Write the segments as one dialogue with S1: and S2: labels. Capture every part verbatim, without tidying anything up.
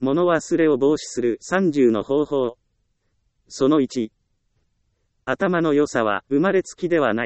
S1: 物忘れを防止するさんじゅうの方法。そのいち。頭の良さは生まれつきではない。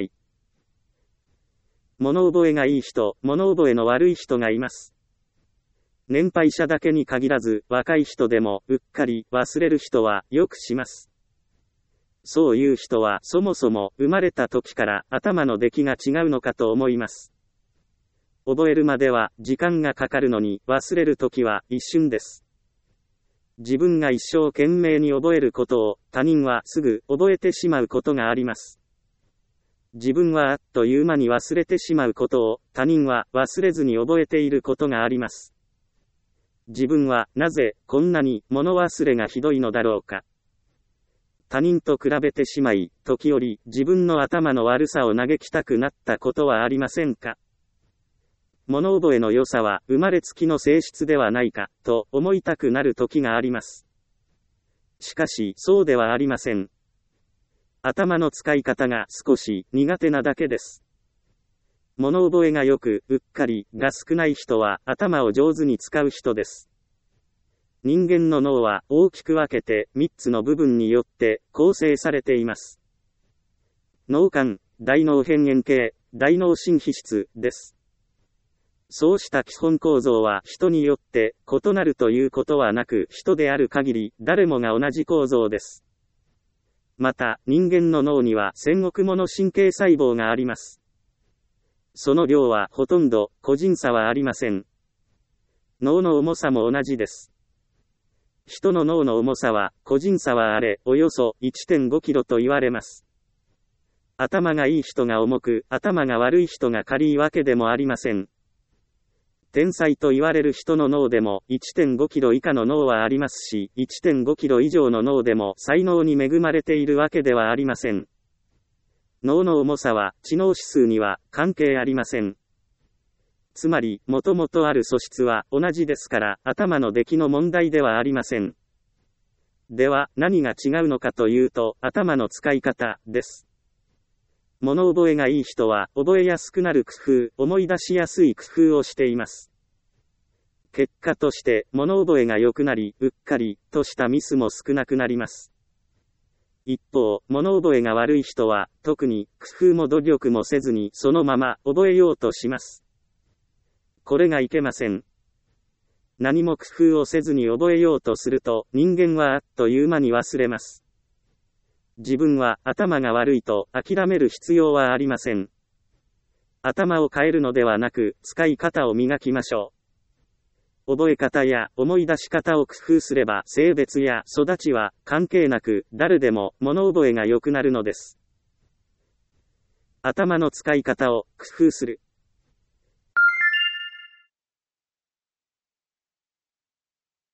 S1: 物覚えがいい人、物覚えの悪い人がいます。年配者だけに限らず、若い人でもうっかり忘れる人はよくします。そういう人はそもそも生まれた時から頭の出来が違うのかと思います。覚えるまでは時間がかかるのに忘れる時は一瞬です。自分が一生懸命に覚えることを他人はすぐ覚えてしまうことがあります。自分はあっという間に忘れてしまうことを他人は忘れずに覚えていることがあります。自分はなぜこんなに物忘れがひどいのだろうか。他人と比べてしまい、時折自分の頭の悪さを嘆きたくなったことはありませんか。物覚えの良さは生まれつきの性質ではないかと思いたくなる時があります。しかしそうではありません。頭の使い方が少し苦手なだけです。物覚えがよく、うっかりが少ない人は頭を上手に使う人です。人間の脳は大きく分けてみっつの部分によって構成されています。脳幹、大脳辺縁系、大脳新皮質です。そうした基本構造は人によって異なるということはなく、人である限り誰もが同じ構造です。また、人間の脳にはせんおくもの神経細胞があります。その量はほとんど個人差はありません。脳の重さも同じです。人の脳の重さは個人差はあれ、およそ いってんごキロと言われます。頭がいい人が重く、頭が悪い人が軽いわけでもありません。天才と言われる人の脳でも いってんごキロ以下の脳はありますし、いってんごキロ以上の脳でも才能に恵まれているわけではありません。脳の重さは知能指数には関係ありません。つまり、もともとある素質は同じですから、頭の出来の問題ではありません。では、何が違うのかというと、頭の使い方です。物覚えがいい人は、覚えやすくなる工夫、思い出しやすい工夫をしています。結果として、物覚えが良くなり、うっかり、としたミスも少なくなります。一方、物覚えが悪い人は、特に、工夫も努力もせずに、そのまま、覚えようとします。これがいけません。何も工夫をせずに覚えようとすると、人間はあっという間に忘れます。自分は頭が悪いと諦める必要はありません。頭を変えるのではなく、使い方を磨きましょう。覚え方や思い出し方を工夫すれば、性別や育ちは関係なく、誰でも物覚えが良くなるのです。頭の使い方を工夫する。